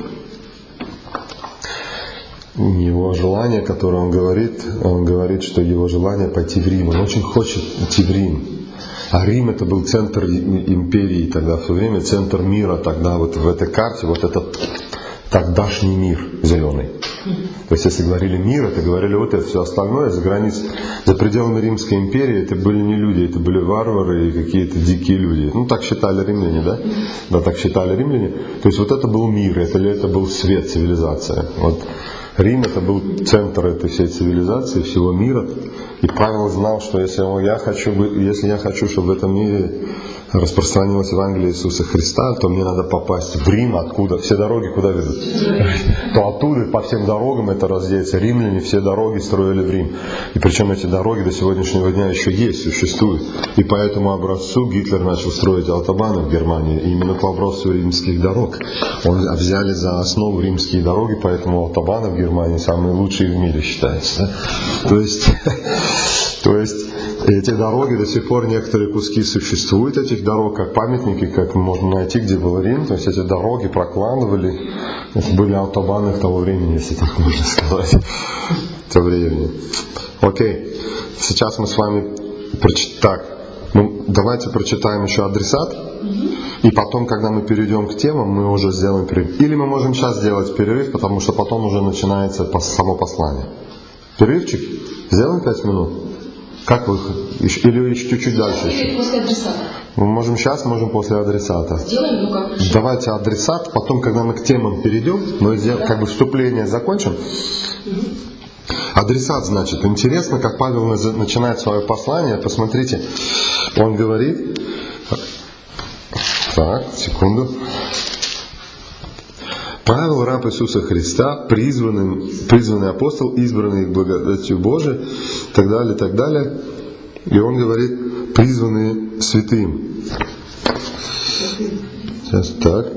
Его желание, которое он говорит, он говорит, что его желание пойти в Рим. Он очень хочет идти в Рим. А Рим это был центр империи тогда, в то время центр мира тогда, вот в этой карте, вот этот тогдашний мир зеленый. То есть если говорили мир, это говорили вот это все остальное за границей, за пределами Римской империи это были не люди, это были варвары и какие-то дикие люди. Ну так считали римляне, да? Да, так считали римляне. То есть вот это был мир, это, это был свет, цивилизация. Вот Рим это был центр этой всей цивилизации, всего мира. И Павел знал, что если я хочу, если я хочу, чтобы в этом мире распространилось Евангелие Иисуса Христа, то мне надо попасть в Рим, откуда все дороги куда ведут. То оттуда по всем дорогам это раздеется. Римляне все дороги строили в Рим. И причем эти дороги до сегодняшнего дня еще есть, существуют. И по этому образцу Гитлер начал строить автобаны в Германии. И именно по образцу римских дорог. Он взяли за основу римские дороги, поэтому автобаны в Германии самые лучшие в мире считаются. Да? То есть, то есть эти дороги до сих пор, некоторые куски существуют этих дорог, как памятники, как можно найти, где был Рим. То есть эти дороги прокладывали, это были автобаны того времени, если так можно сказать, того времени. Окей, сейчас мы с вами прочитаем. Так, ну, давайте прочитаем еще адресат, и потом, когда мы перейдем к темам, мы уже сделаем перерыв. Или мы можем сейчас сделать перерыв, потому что потом уже начинается само послание. Перерывчик? Сделаем пять минут? Как вы? Или еще чуть-чуть дальше? Или после адресата? Мы можем сейчас, можем после адресата. Сделаем, ну как? Давайте адресат, потом, когда мы к темам перейдем, мы сделаем, как бы вступление закончим. Угу. Адресат, значит, интересно, как Павел начинает свое послание. Посмотрите, он говорит... Так, секунду. Павел, раб Иисуса Христа, призванный, призванный апостол, избранный благодатью Божией, так далее, так далее. И он говорит, призванный святым. Сейчас так.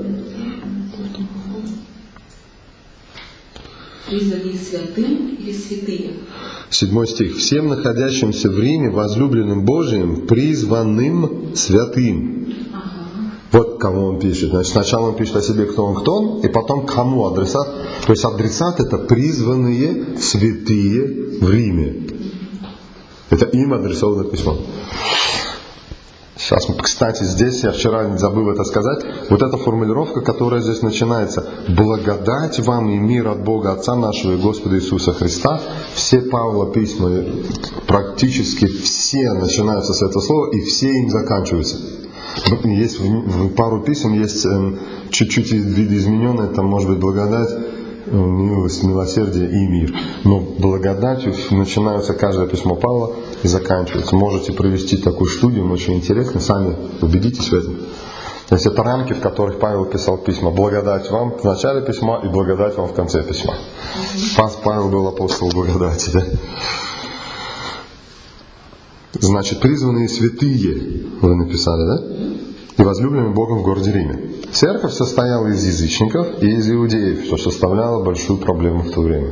Призванные святым или святые? Седьмой стих. Всем находящимся в Риме, возлюбленным Божиим, призванным святым. Вот кому он пишет. Значит, сначала он пишет о себе, кто он, кто он, и потом кому адресат. То есть адресат это призванные святые в Риме. Это им адресовано письмо. Сейчас, кстати, здесь, я вчера забыл это сказать, вот эта формулировка, которая здесь начинается, благодать вам и мир от Бога Отца нашего и Господа Иисуса Христа, все Павла письма, практически все начинаются с этого слова, и все им заканчиваются. Есть в пару писем есть чуть-чуть видоизмененное, там может быть благодать, милость, милосердие и мир. Но благодатью начинается каждое письмо Павла и заканчивается. Можете провести такую студию, очень интересно, сами убедитесь в этом. То есть это рамки, в которых Павел писал письма. Благодать вам в начале письма и благодать вам в конце письма. Павел был апостол благодати, да? Значит, призванные святые, вы написали, да? И возлюбленные Богом в городе Риме. Церковь состояла из язычников и из иудеев, что составляло большую проблему в то время.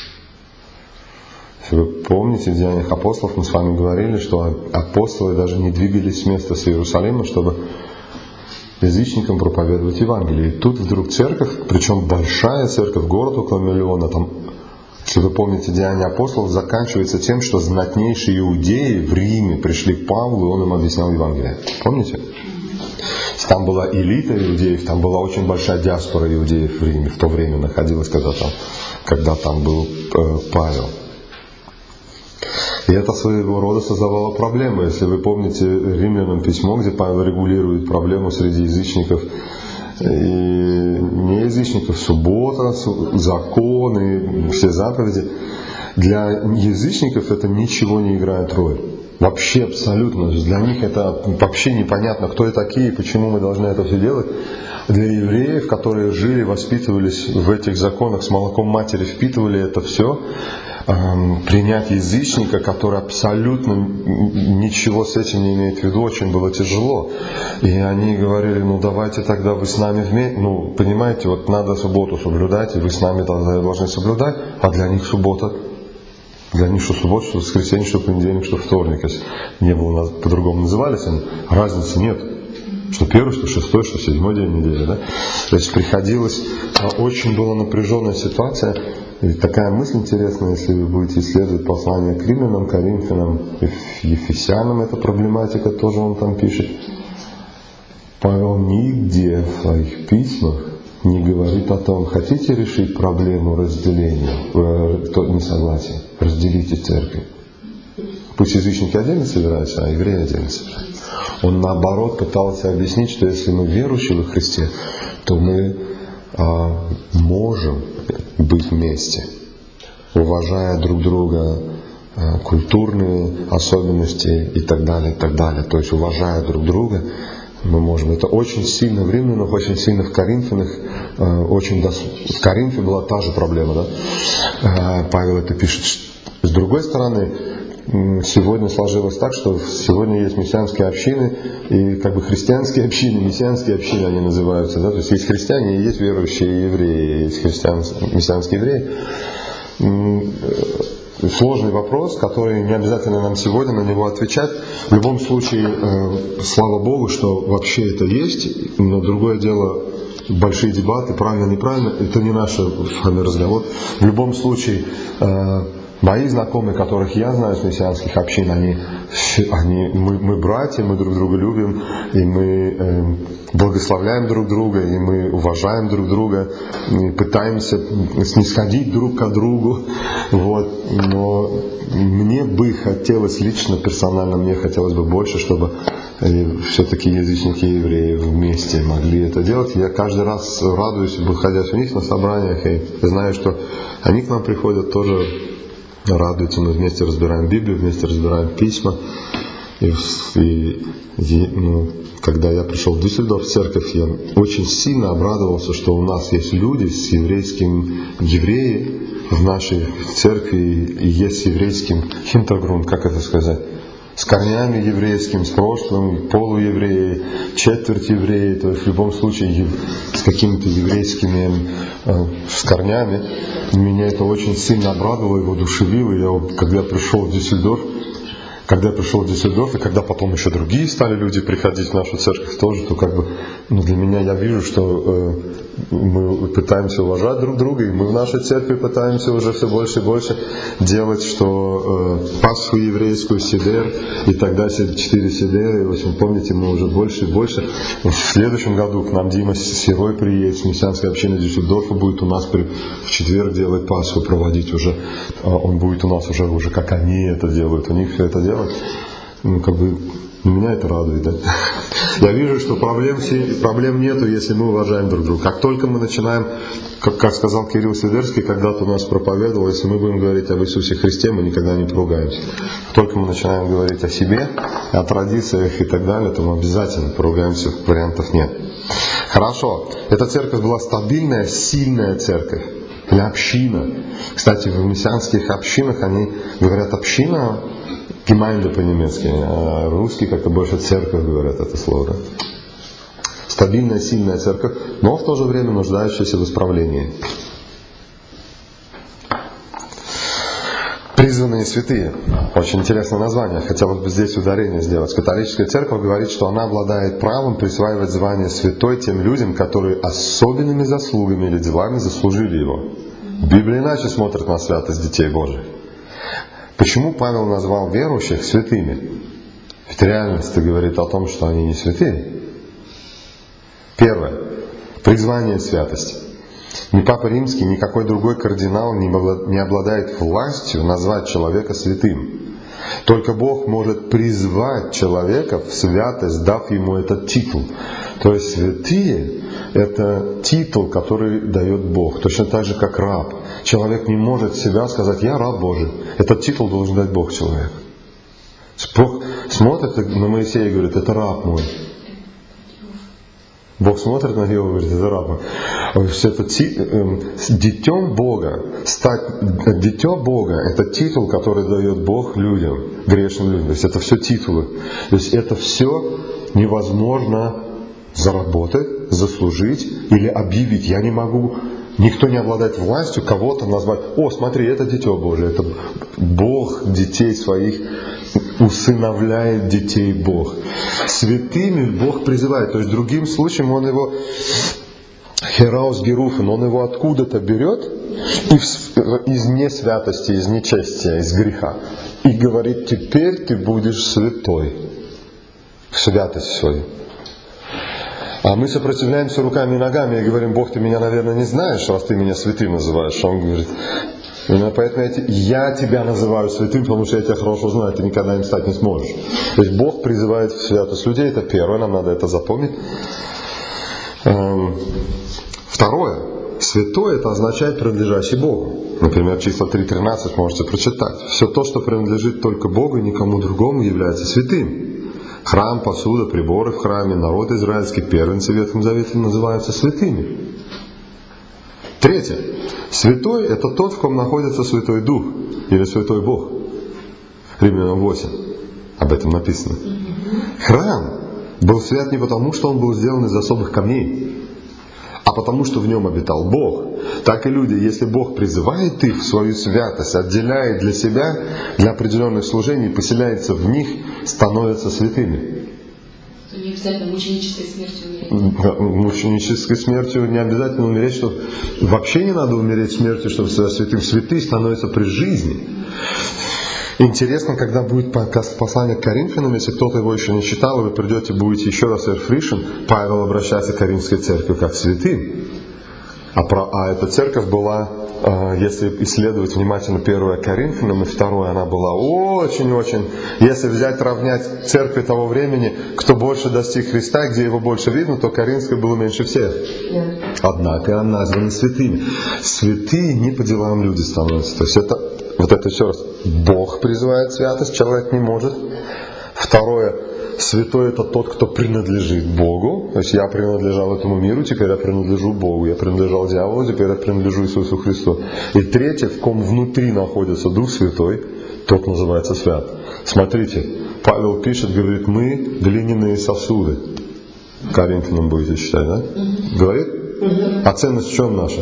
Если вы помните, в Деяниях апостолов мы с вами говорили, что апостолы даже не двигались с места с Иерусалима, чтобы язычникам проповедовать Евангелие. И тут вдруг церковь, причем большая церковь, город около миллиона, там, если вы помните Деяния апостолов, заканчивается тем, что знатнейшие иудеи в Риме пришли к Павлу, и он им объяснял Евангелие. Помните? Там была элита иудеев, там была очень большая диаспора иудеев в Риме, в то время находилась, когда там, когда там был э, Павел. И это своего рода создавало проблемы. Если вы помните Римлянам письмо, где Павел регулирует проблему среди язычников и неязычников, суббота, законы, все заповеди. Для язычников это ничего не играет роль. Вообще абсолютно. Для них это вообще непонятно, кто и такие, почему мы должны это все делать. Для евреев, которые жили, воспитывались в этих законах, с молоком матери впитывали это все, эм, принять язычника, который абсолютно ничего с этим не имеет в виду, очень было тяжело. И они говорили, ну давайте тогда вы с нами вместе, ну понимаете, вот надо субботу соблюдать, и вы с нами тогда должны соблюдать, а для них суббота. Для них что суббота, что воскресенье, что понедельник, что вторник. Если не было, по-другому назывались они, разницы нет. Что первый, что шестой, что седьмой день недели. Да? То есть приходилось, очень была напряженная ситуация. И такая мысль интересная, если вы будете исследовать послание к римлянам, коринфянам, ефесянам, эта проблематика тоже он там пишет. Павел нигде в своих письмах не говорит о том, хотите решить проблему разделения, несогласия, разделите церковь. Пусть язычники отдельно собираются, а евреи отдельно собираются. Он наоборот пытался объяснить, что если мы верующие во Христе, то мы а, можем быть вместе, уважая друг друга, а, культурные особенности и так далее, и так далее. То есть уважая друг друга, мы можем. Это очень сильно в Римлянах, очень сильно в Коринфянах, очень дос... в Коринфе была та же проблема, да? Павел это пишет. С другой стороны, сегодня сложилось так, что сегодня есть мессианские общины, и как бы христианские общины, мессианские общины они называются, да? То есть есть христиане, и есть верующие евреи, есть христиан... мессианские евреи. Сложный вопрос, который не обязательно нам сегодня на него отвечать. В любом случае, э, слава Богу, что вообще это есть, но другое дело, большие дебаты, правильно, неправильно, это не наш с вами разговор. В любом случае, э, мои знакомые, которых я знаю с мессианских общин, они, они, мы, мы братья, мы друг друга любим, и мы э, благословляем друг друга, и мы уважаем друг друга, и пытаемся снисходить друг к другу. Вот. Но мне бы хотелось, лично, персонально, мне хотелось бы больше, чтобы все-таки язычники и евреи вместе могли это делать. Я каждый раз радуюсь, выходя у них на собраниях, и знаю, что они к нам приходят тоже, радуются, мы вместе разбираем Библию, вместе разбираем письма. И, и, и ну, когда я пришел в Дюссельдорф в церковь, я очень сильно обрадовался, что у нас есть люди с еврейским, евреи в нашей церкви, и есть с еврейским хинтергрунд, как это сказать, с корнями еврейским, с прошлым, полуевреи, четверть евреи, то есть в любом случае с какими-то еврейскими э, с корнями. Меня это очень сильно обрадовало и воодушевило. Я, когда пришел в Дюссельдорф, когда я пришел в Дюссельдорф, и когда потом еще другие стали люди приходить в нашу церковь тоже, то как бы ну, для меня я вижу, что э, мы пытаемся уважать друг друга, и мы в нашей церкви пытаемся уже все больше и больше делать, что э, Пасху еврейскую, Седер и тогда четыре Седера, и в общем, помните, мы уже больше и больше. В следующем году к нам Дима Серой приедет, с мессианской общины Дюссельдорфа, будет у нас при, в четверг делать Пасху, проводить уже. Он будет у нас уже, уже как они это делают, у них все это делают. Ну, как бы, меня это радует, да? Я вижу, что проблем, проблем нету, если мы уважаем друг друга. Как только мы начинаем, как, как сказал Кирилл Сидерский, когда-то у нас проповедовал, если мы будем говорить об Иисусе Христе, мы никогда не поругаемся. Как только мы начинаем говорить о себе, о традициях и так далее, то мы обязательно поругаемся, вариантов нет. Хорошо. Эта церковь была стабильная, сильная церковь. Или община. Кстати, в мессианских общинах они говорят община, Gemeinde по-немецки, а русские как-то больше церковь говорят это слово. Да? Стабильная, сильная церковь, но в то же время нуждающаяся в исправлении. Призванные святые. Очень интересное название. Хотелось бы здесь ударение сделать. Католическая церковь говорит, что она обладает правом присваивать звание святой тем людям, которые особенными заслугами или делами заслужили его. Библия иначе смотрит на святость детей Божьих. Почему Павел назвал верующих святыми? Ведь реальность говорит о том, что они не святые. Первое. Призвание святости. Ни Папа Римский, ни какой другой кардинал не обладает властью назвать человека святым. Только Бог может призвать человека в святость, дав ему этот титул. То есть святые – это титул, который дает Бог. Точно так же, как раб. Человек не может себя сказать «я раб Божий». Этот титул должен дать Бог человеку. Бог смотрит на Моисея и говорит «это раб мой». Бог смотрит на него и говорит, это раб. Это детем Бога, стать дитё Бога, это титул, который дает Бог людям, грешным людям. То есть это все титулы. То есть это все невозможно заработать, заслужить или объявить. Я не могу, никто не обладает властью кого-то назвать, о, смотри, это дитё Божие, это Бог детей своих усыновляет детей Бог. Святыми Бог призывает. То есть другим случаем Он его хераус геруфен, Он его откуда-то берет и из несвятости, из нечестия, из греха. И говорит, теперь ты будешь святой. Святость свою. А мы сопротивляемся руками и ногами и говорим, Бог, ты меня, наверное, не знаешь, раз ты меня святым называешь. Он говорит, именно поэтому я, я тебя называю святым, потому что я тебя хорошо знаю, ты никогда им стать не сможешь. То есть Бог призывает в святость людей, это первое, нам надо это запомнить. Второе, святой это означает принадлежащий Богу. Например, числа три тринадцать можете прочитать. Все то, что принадлежит только Богу и никому другому, является святым. Храм, посуда, приборы в храме, народ израильский, первенцы в Ветхом Завете называются святыми. Третье. Святой – это тот, в ком находится Святой Дух или Святой Бог. Римлянам восемь. Об этом написано. Храм был свят не потому, что он был сделан из особых камней, а потому, что в нем обитал Бог. Так и люди, если Бог призывает их в свою святость, отделяет для себя, для определенных служений, поселяется в них, становятся святыми. Не обязательно мученической смертью умереть. Да, мученической смертью не обязательно умереть, что вообще не надо умереть смертью, чтобы стать святым. Святые становятся при жизни. Интересно, когда будет послание к Коринфянам, если кто-то его еще не читал, и вы придете, будете еще раз эрфришен, Павел обращается к Коринфской церкви как к святым. А, про, а эта церковь была, если исследовать внимательно первое Коринфянам и второе, она была очень-очень, если взять, равнять церкви того времени, кто больше достиг Христа, где его больше видно, то Коринфская было меньше всех. Однако она названа святыми. Святые не по делам люди становятся. То есть это, вот это еще раз, Бог призывает святость, человек не может. Второе, святой это тот, кто принадлежит Богу. То есть я принадлежал этому миру, теперь я принадлежу Богу. Я принадлежал дьяволу, теперь я принадлежу Иисусу Христу. И третье, в ком внутри находится Дух Святой, тот называется свят. Смотрите, Павел пишет, говорит, мы глиняные сосуды. Коринфянам будете читать, да? Говорит? А ценность в чем наша?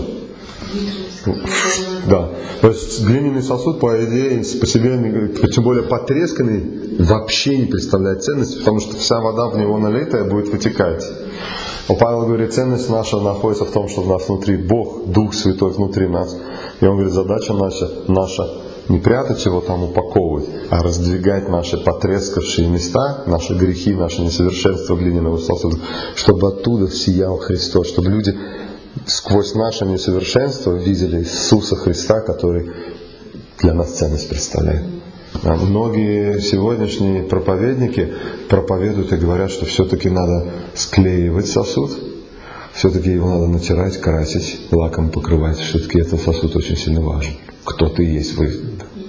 Да. То есть глиняный сосуд, по идее, по себе, тем более потресканный, вообще не представляет ценности, потому что вся вода в него налитая будет вытекать. Но Павел говорит, ценность наша находится в том, что у нас внутри Бог, Дух Святой внутри нас. И он говорит, задача наша, наша не прятать его там, упаковывать, а раздвигать наши потрескавшие места, наши грехи, наши несовершенства глиняного сосуда, чтобы оттуда сиял Христос, чтобы люди сквозь наше несовершенство видели Иисуса Христа, который для нас ценность представляет. А многие сегодняшние проповедники проповедуют и говорят, что все-таки надо склеивать сосуд, все-таки его надо натирать, красить, лаком покрывать. Все-таки этот сосуд очень сильно важен. Кто ты есть, вы.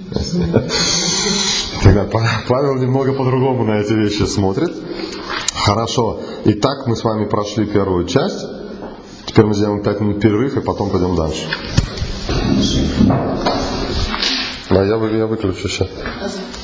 Тогда Павел немного по-другому на эти вещи смотрит. Хорошо. Итак, мы с вами прошли первую часть. Теперь мы сделаем пять минут перерыв и потом пойдем дальше. Да, я, вы, я выключу сейчас.